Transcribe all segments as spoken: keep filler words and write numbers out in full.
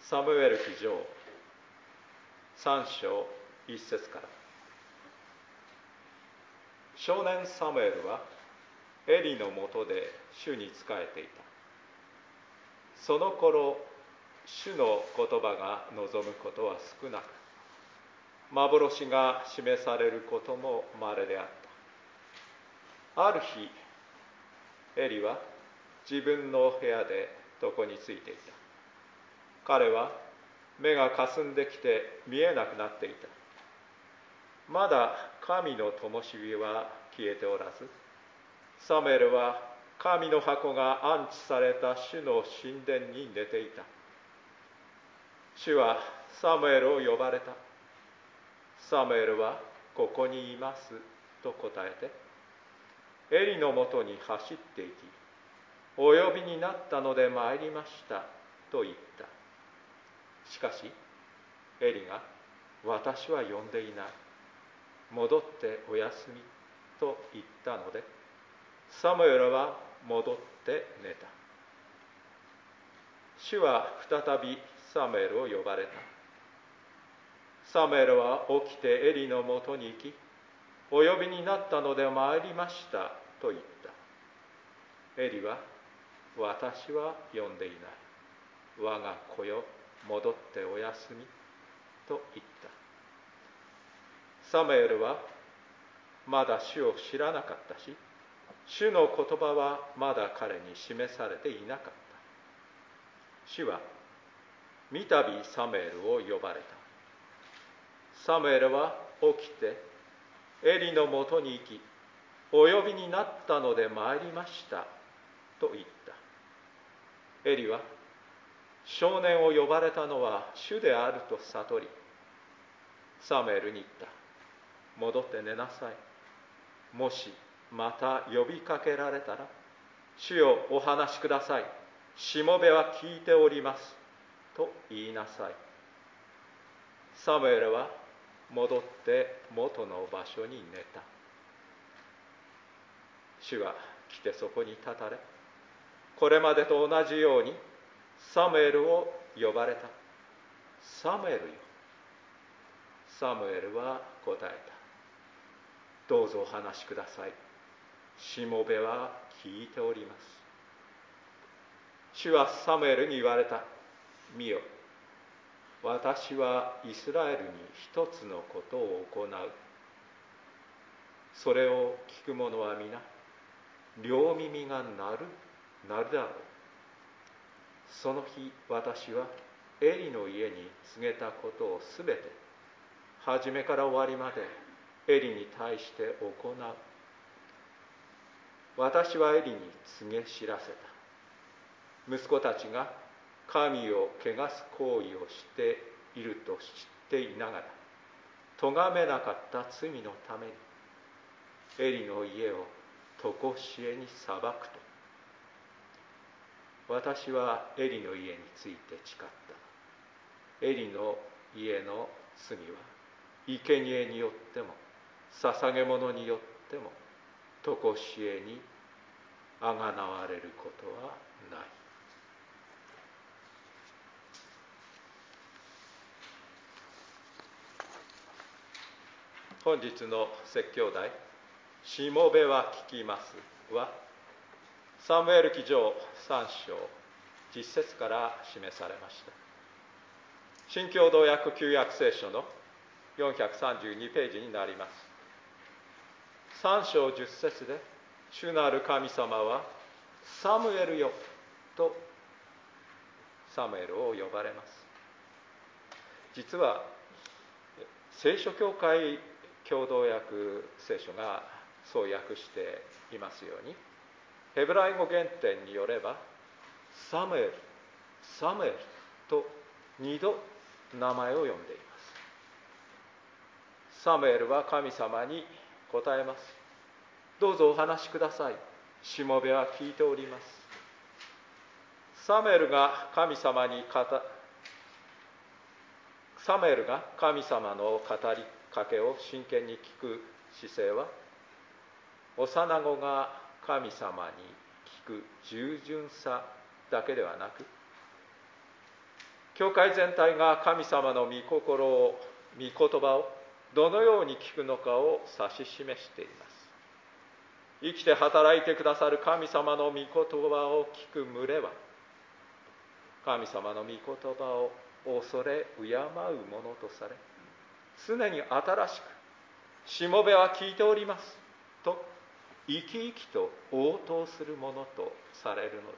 サムエル記上さん章いち節から。少年サムエルはエリのもとで主に仕えていた。その頃、主の言葉が望むことは少なく、幻が示されることも稀であった。ある日、エリは自分の部屋で床についていた。彼は目がかすんできて見えなくなっていた。まだ神の灯火は消えておらず、サムエルは神の箱が安置された主の神殿に寝ていた。主はサムエルを呼ばれた。サムエルはここにいますと答えて、エリのもとに走って行き、お呼びになったので参りましたと言った。しかし、エリが、私は呼んでいない。戻ってお休みと言ったので、サムエルは戻って寝た。主は再びサムエルを呼ばれた。サムエルは起きてエリのもとに行き、お呼びになったので参りましたと言った。エリは、私は呼んでいない。我が子よ、戻ってお休みと言った。サムエルはまだ主を知らなかったし、主の言葉はまだ彼に示されていなかった。主は三度サムエルを呼ばれた。サムエルは起きてエリのもとに行き、お呼びになったので参りましたと言った。エリは少年を呼ばれたのは主であると悟り、サムエルに言った。戻って寝なさい。もしまた呼びかけられたら、主よお話しください。しもべは聞いております。と言いなさい。サムエルは戻って元の場所に寝た。主は来てそこに立たれ、これまでと同じようにサムエルを呼ばれた。サムエルよ。サムエルは答えた。どうぞお話しください。しもべは聞いております。主はサムエルに言われた。見よ、私はイスラエルに一つのことを行う。それを聞く者は皆、両耳が鳴る、鳴るだろう。その日、私はエリの家に告げたことをすべて、初めから終わりまでエリに対して行う。私はエリに告げ知らせた。息子たちが神を汚す行為をしていると知っていながら、咎めなかった罪のために、エリの家を常しえに裁くと。私はエリの家について誓った。エリの家の罪は、生贄によっても、捧げ物によっても、常しえにあがなわれることはない。本日の説教題、しもべは聞きますは、サムエル記上さん章じゅっ節から示されました。新共同訳旧約聖書のよんひゃくさんじゅうにページになります。さん章じゅっ節で、主なる神様は、サムエルよとサムエルを呼ばれます。実は、聖書教会共同訳聖書がそう訳していますように、ヘブライ語原典によれば、サムエル、サムエルと二度名前を呼んでいます。サムエルは神様に答えます。どうぞお話しください。しもべは聞いております。サムエルが神様に語サムエルが神様の語りかけを真剣に聞く姿勢は、幼子が神様に聞く従順さだけではなく、 教会全体が神様の御心を、御言葉をどのように聞くのかを指し示しています。生きて働いてくださる神様の御言葉を聞く群れは、神様の御言葉を恐れ敬うものとされ、常に新しく、しもべは聞いておりますと生き生きと応答するものとされるのです。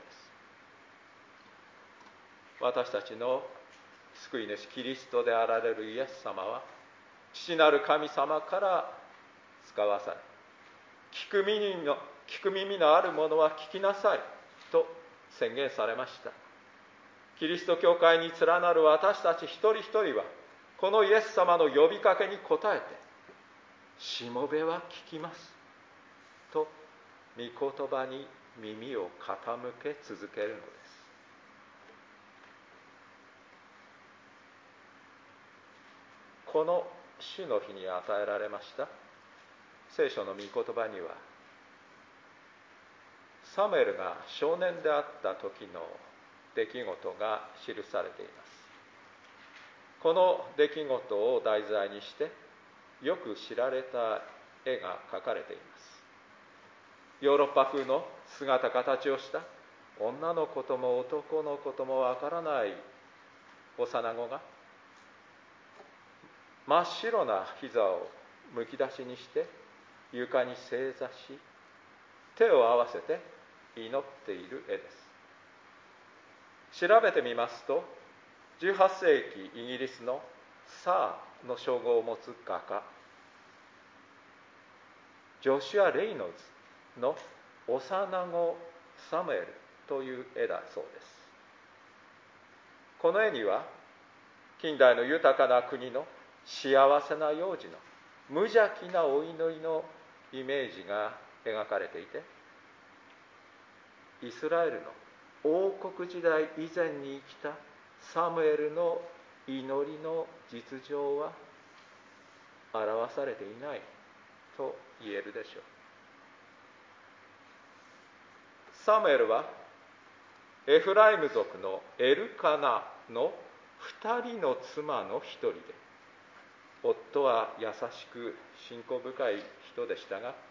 私たちの救い主キリストであられるイエス様は、父なる神様から使わされ、聞く耳の、聞く耳のある者は聞きなさいと宣言されました。キリスト教会に連なる私たち一人一人は、このイエス様の呼びかけに応えて、しもべは聞きますと御言葉に耳を傾け続けるのです。この主の日に与えられました聖書の御言葉には、サムエルが少年であった時の出来事が記されています。この出来事を題材にしてよく知られた絵が描かれています。ヨーロッパ風の姿形をした女の子とも男の子ともわからない幼子が真っ白な膝をむき出しにして床に正座し、手を合わせて祈っている絵です。調べてみますと、じゅうはっせいきイギリスのサーの称号を持つ画家ジョシュア・レイノルズの幼子サムエルという絵だそうです。この絵には近代の豊かな国の幸せな幼児の無邪気なお祈りのイメージが描かれていて、イスラエルの王国時代以前に生きたサムエルの祈りの実情は表されていないと言えるでしょう。サムエルはエフライム族のエルカナの二人の妻の一人で、夫は優しく信仰深い人でしたが、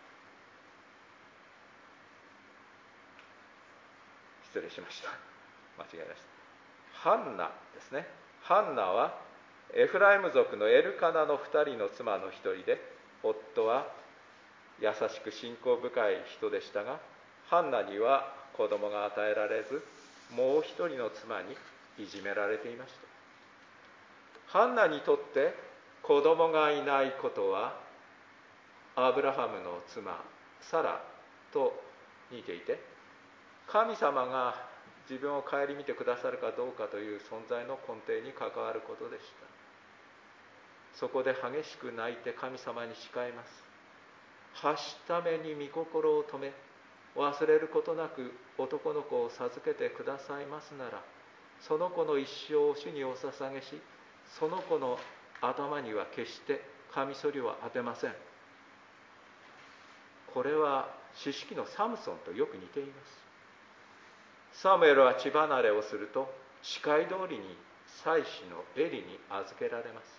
失礼しました。間違えました。ハンナですね。ハンナはエフライム族のエルカナの二人の妻の一人で、夫は優しく信仰深い人でしたが、ハンナには子供が与えられず、もう一人の妻にいじめられていました。ハンナにとって子供がいないことはアブラハムの妻サラと似ていて、神様が自分を顧みてくださるかどうかという存在の根底に関わることでした。そこで激しく泣いて神様に誓います。はしために御心を止め、忘れることなく男の子を授けてくださいますなら、その子の一生を主にお捧げし、その子の頭には決してカミソリは当てません。これは知識のサムソンとよく似ています。サムエルは血離れをすると誓い通りに妻子のエリに預けられます。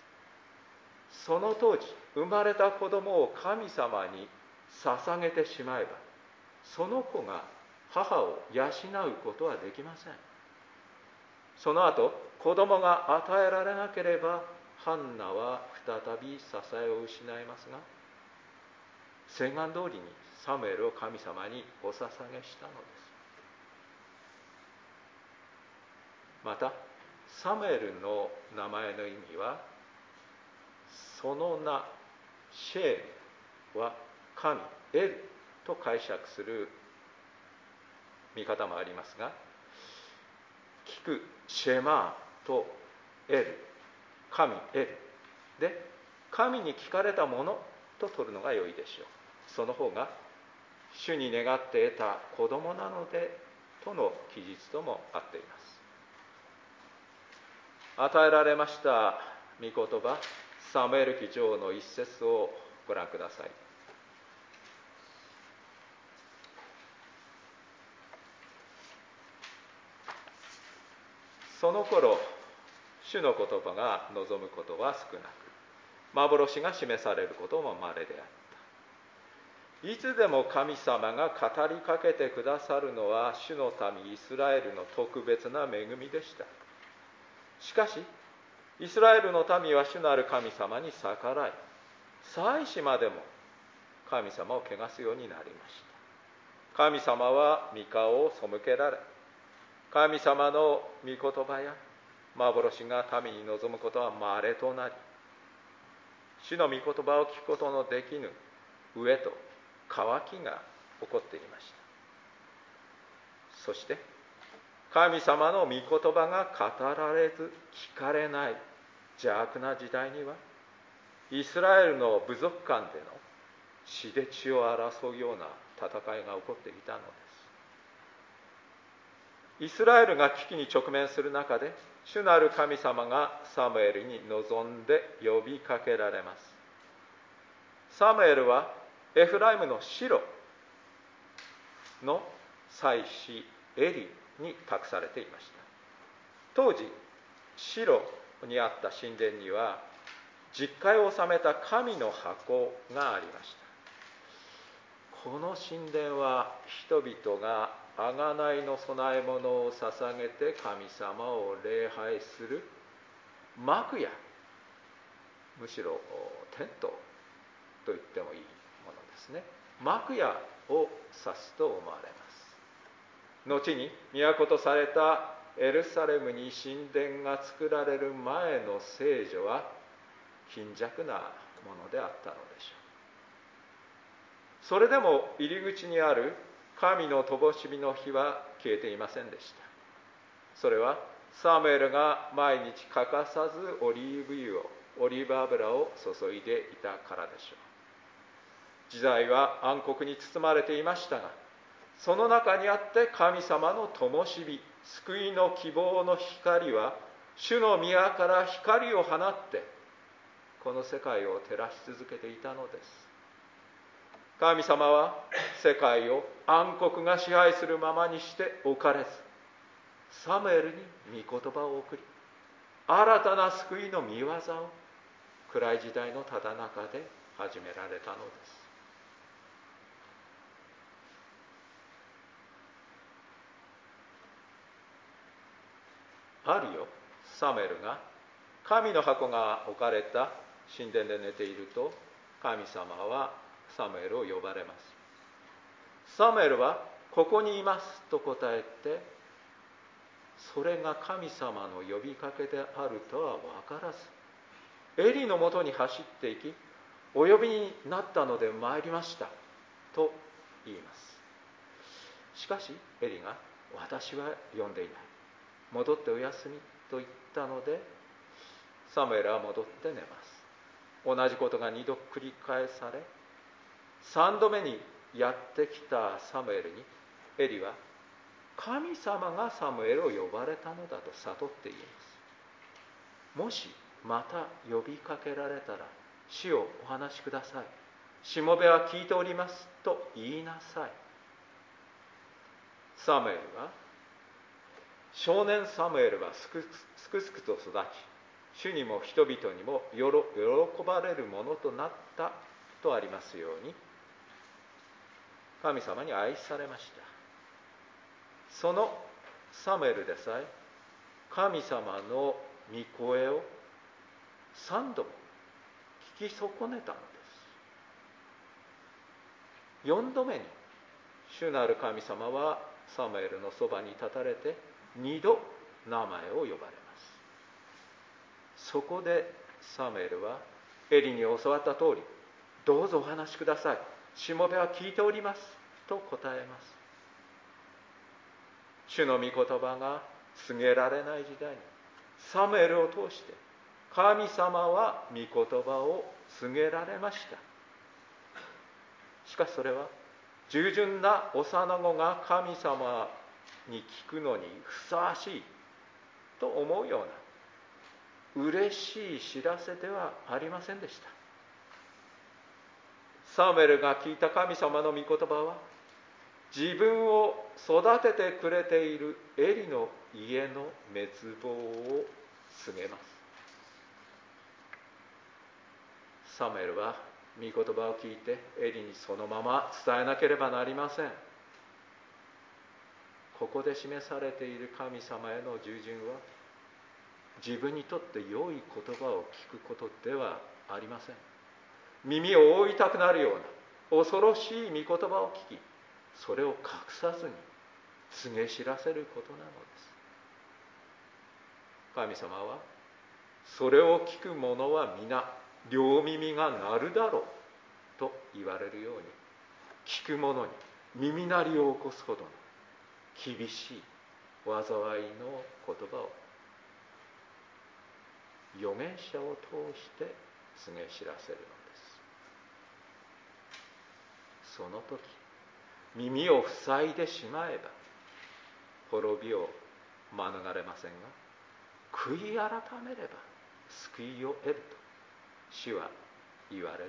その当時生まれた子供を神様に捧げてしまえば、その子が母を養うことはできません。その後子供が与えられなければ、ハンナは再び支えを失いますが、宣言通りにサムエルを神様にお捧げしたのです。またサムエルの名前の意味は、その名シェームは神、エルと解釈する見方もありますが、聞くシェマーとエル、神エルで、神に聞かれたものと取るのが良いでしょう。その方が主に願って得た子供なのでとの記述とも合っています。与えられました御言葉、サムエル記上の一節をご覧ください。その頃主の言葉が望むことは少なく、幻が示されることも稀であった。いつでも神様が語りかけてくださるのは主の民イスラエルの特別な恵みでした。しかしイスラエルの民は主なる神様に逆らい、祭司までも神様を汚すようになりました。神様は御顔を背けられ、神様の御言葉や幻が民に望むことは稀となり、主の御言葉を聞くことのできぬ飢えと渇きが起こっていました。そして神様の御言葉が語られず聞かれない邪悪な時代には、イスラエルの部族間での血で血を争うような戦いが起こっていたのです。イスラエルが危機に直面する中で、主なる神様がサムエルに臨んで呼びかけられます。サムエルはエフライムのシロの祭司エリに託されていました。当時シロにあった神殿には実会を収めた神の箱がありました。この神殿は人々が贖いの供え物を捧げて神様を礼拝する幕屋、むしろテントと言ってもいいものですね。幕屋を指すと思われます。後に都とされたエルサレムに神殿が作られる前の聖女は貧弱なものであったのでしょう。それでも入り口にある神の灯火の火は消えていませんでした。それはサムエルが毎日欠かさずオリーブ油をオリーブ油を注いでいたからでしょう。時代は暗黒に包まれていましたが、その中にあって神様の灯火、救いの希望の光は主の宮から光を放ってこの世界を照らし続けていたのです。神様は世界を暗黒が支配するままにしておかれず、サムエルに御言葉を送り、新たな救いの御業を暗い時代のただ中で始められたのです。あるよ、サムエルが神の箱が置かれた神殿で寝ていると、神様はサムエルを呼ばれます。サムエルはここにいますと答えて、それが神様の呼びかけであるとは分からず、エリのもとに走っていき、お呼びになったので参りましたと言います。しかしエリが、私は呼んでいない、戻ってお休みと言ったので、サムエルは戻って寝ます。同じことが二度繰り返され、三度目にやってきたサムエルにエリは、神様がサムエルを呼ばれたのだと悟って言います。もしまた呼びかけられたら、主をお話しください、しもべは聞いておりますと言いなさい。サムエルは、少年サムエルはすくすくすくと育ち、主にも人々にも喜ばれるものとなったとありますように、神様に愛されました。そのサムエルでさえ神様の御声を三度も聞き損ねたのです。四度目に主なる神様はサムエルのそばに立たれて二度名前を呼ばれます。そこでサムエルはエリに教わった通り、どうぞお話しください、しもべは聞いておりますと答えます。主の御言葉が告げられない時代に、サムエルを通して神様は御言葉を告げられました。しかしそれは従順な幼子が神様に聞くのにふさわしいと思うような嬉しい知らせではありませんでした。サムエルが聞いた神様の御言葉は、自分を育ててくれているエリの家の滅亡を告げます。サムエルは御言葉を聞いてエリにそのまま伝えなければなりません。ここで示されている神様への従順は、自分にとって良い言葉を聞くことではありません。耳を覆いたくなるような恐ろしい御言葉を聞き、それを隠さずに告げ知らせることなのです。神様は、それを聞く者は皆両耳が鳴るだろうと言われるように、聞く者に耳鳴りを起こすほどの厳しい災いの言葉を預言者を通して告げ知らせるのです。その時、耳を塞いでしまえば滅びを免れませんが、悔い改めれば救いを得ると主は言われるのです。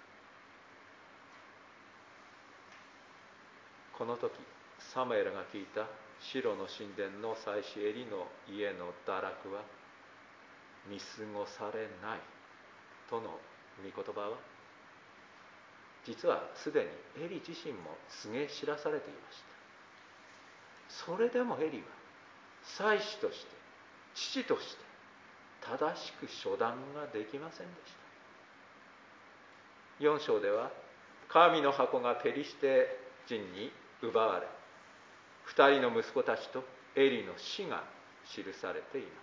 この時、サムエルが聞いたシロの神殿の祭司エリの家の堕落は見過ごされないとの御言葉は、実はすでにエリ自身も告げ知らされていました。それでもエリは祭司として父として正しく処断ができませんでした。よん章では神の箱がペリシテ人に奪われ、二人の息子たちとエリの死が記されています。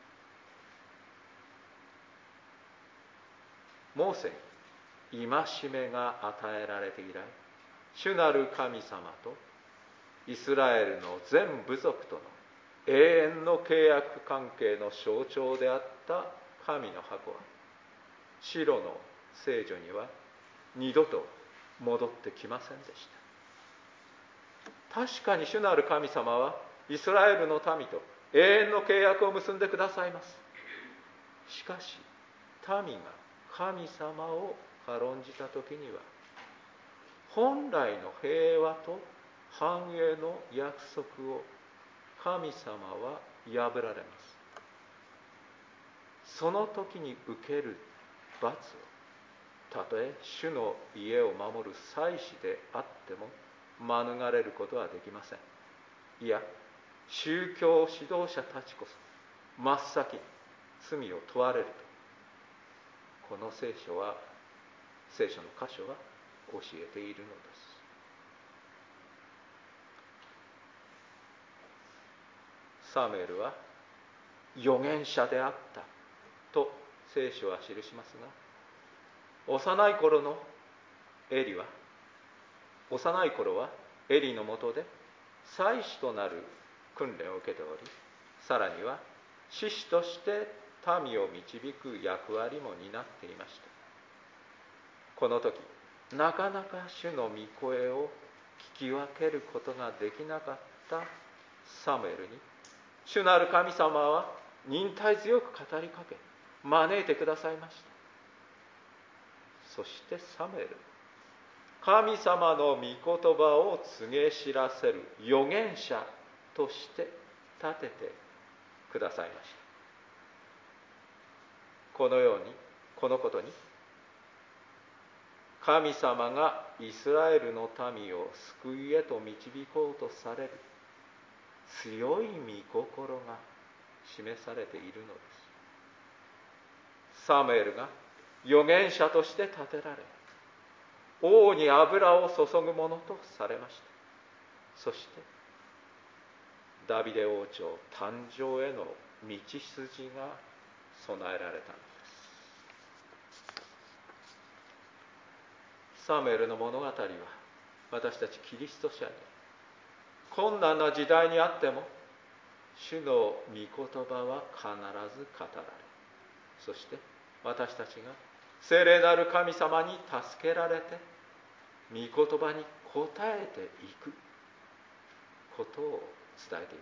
モーセに戒めが与えられて以来、主なる神様とイスラエルの全部族との永遠の契約関係の象徴であった神の箱は、シロの聖女には二度と戻ってきませんでした。確かに主なる神様はイスラエルの民と永遠の契約を結んでくださいます。しかし民が神様を軽んじた時には、本来の平和と繁栄の約束を神様は破られます。その時に受ける罰を、たとえ主の家を守る祭司であっても免れることはできません。いや、宗教指導者たちこそ真っ先に罪を問われると、この聖書は聖書の箇所は教えているのです。サムエルは預言者であったと聖書は記しますが、幼い頃のエリは幼い頃はエリのもとで祭司となる訓練を受けており、さらには司司として民を導く役割も担っていました。この時、なかなか主の御声を聞き分けることができなかったサムエルに、主なる神様は忍耐強く語りかけ招いてくださいました。そしてサムエル、神様の御言葉を告げ知らせる預言者として立ててくださいました。このように、このことに、神様がイスラエルの民を救いへと導こうとされる強い御心が示されているのです。サムエルが預言者として立てられ、王に油を注ぐものとされました。そしてダビデ王朝誕生への道筋が備えられたのです。サムエルの物語は、私たちキリスト者に困難な時代にあっても主の御言葉は必ず語られ、そして私たちが聖霊なる神様に助けられて御言葉に応えていくことを伝えています。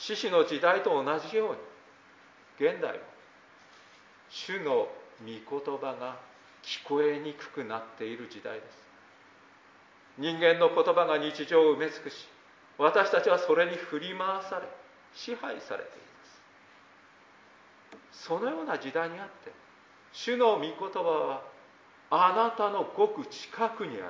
獅子の時代と同じように、現代も主の御言葉が聞こえにくくなっている時代です。人間の言葉が日常を埋め尽くし、私たちはそれに振り回され支配されています。 そのような時代にあって、主の御言葉はあなたのごく近くにあります。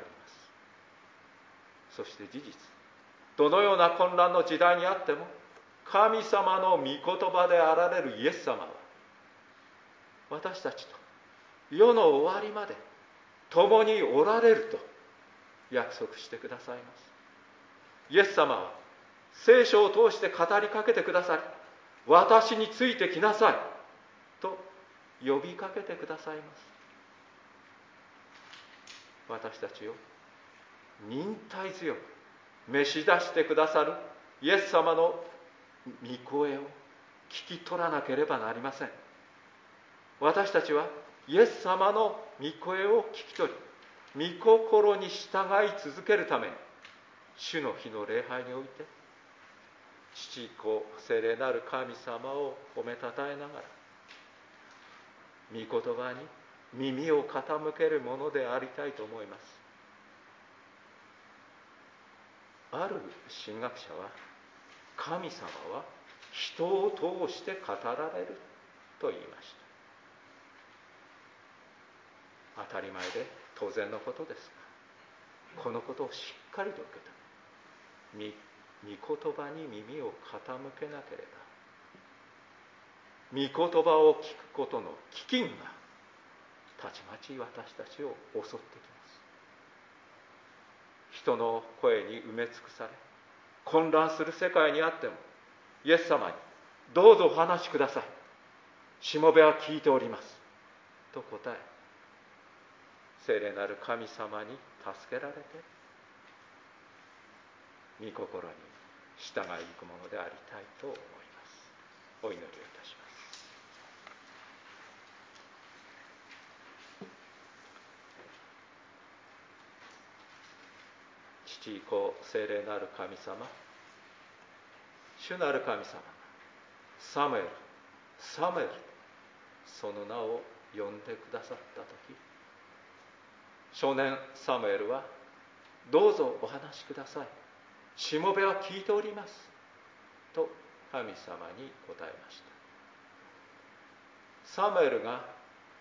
そして事実、どのような混乱の時代にあっても、神様の御言葉であられるイエス様は、私たちと世の終わりまで共におられると約束してくださいます。イエス様は聖書を通して語りかけてくださり、私についてきなさいと呼びかけてくださいます。私たちを忍耐強く召し出してくださるイエス様の御声を聞き取らなければなりません。私たちはイエス様の御声を聞き取り、御心に従い続けるために、主の日の礼拝において父子聖霊なる神様を褒めたたえながら、御言葉に耳を傾けるものでありたいと思います。ある神学者は、神様は人を通して語られると言いました。当たり前で当然のことですが、このことをしっかりと受け止め、御言葉に耳を傾けなければ、御言葉を聞くことの飢饉がたちまち私たちを襲ってきます。人の声に埋め尽くされ、混乱する世界にあっても、イエス様にどうぞお話しください、しもべは聞いておりますと答え、聖霊なる神様に助けられて御心に従い行くものでありたいと思います。お祈りをいたします。父子聖霊なる神様、主なる神様、サムエル、サムエル、その名を呼んでくださったとき、少年サムエルは、どうぞお話しください、しもべは聞いておりますと神様に答えました。サムエルが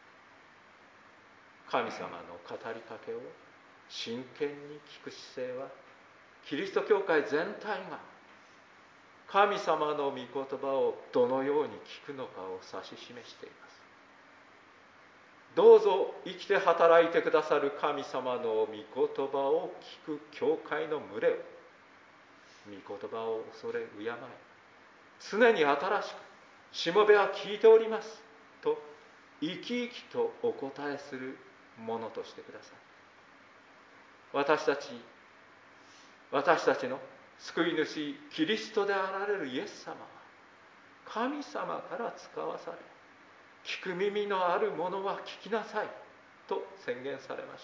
神様の語りかけを真剣に聞く姿勢は、キリスト教会全体が神様の御言葉をどのように聞くのかを指し示しています。どうぞ生きて働いてくださる神様の御言葉を聞く教会の群れを、御言葉を恐れ敬い、常に新しく、しもべは聞いておりますと生き生きとお答えするものとしてください。私たち私たちの救い主キリストであられるイエス様は、神様から使わされ、聞く耳のある者は聞きなさいと宣言されました。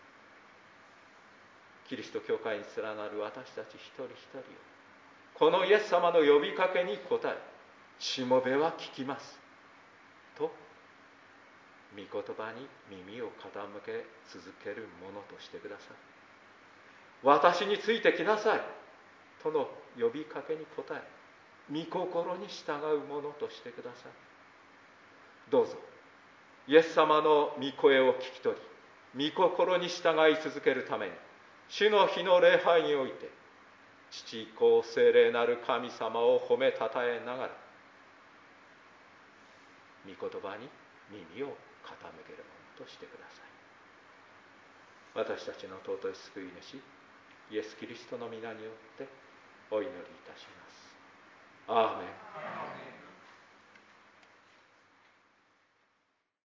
キリスト教会に連なる私たち一人一人を、このイエス様の呼びかけに応え、しもべは聞きますと御言葉に耳を傾け続けるものとしてください。私についてきなさいとの呼びかけに応え、御心に従うものとしてください。どうぞイエス様の御声を聞き取り、御心に従い続けるために、主の日の礼拝において父子聖霊なる神様を褒めたたえながら、御言葉に耳を傾けるものとしてください。私たちの尊い救い主イエス・キリストの皆によってお祈りいたします。アーメン。